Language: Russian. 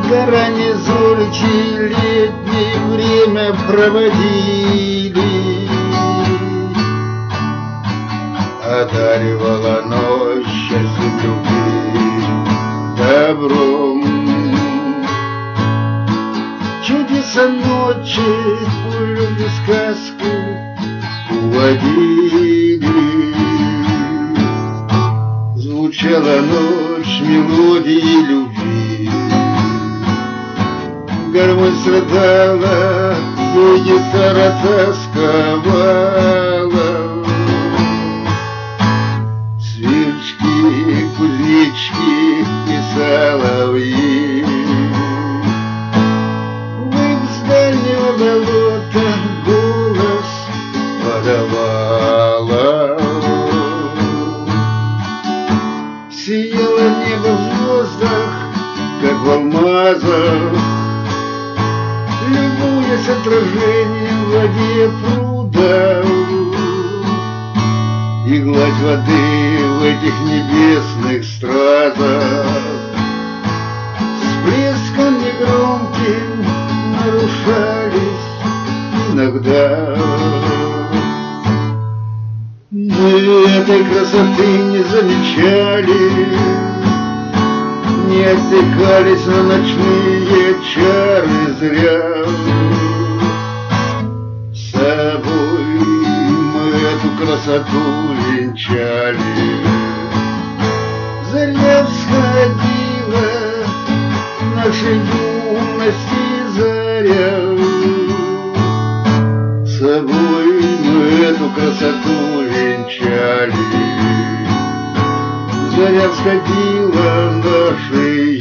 грани зорьки летнее время проводили, одаривала ночь счастьем любви добром. Чудеса ночи в люди сказку уводили. Звучала ночь мелодии любви, гармонь страдала, ей гитара тосковала. Сверчки, кузнечки и соловьи выть с дальнего болота голос подавала. Сияло небо в звездах, как в алмазах, любуясь отражением в воде пруда. И гладь воды в этих небесных стразах с плеском негромким нарушались иногда. Мы этой красоты не замечали, не отвлекались на ночные чары зря. С собой мы эту красоту венчали. Заря всходила нашей юности заря. С собой мы эту красоту венчали. Заря всходила нашей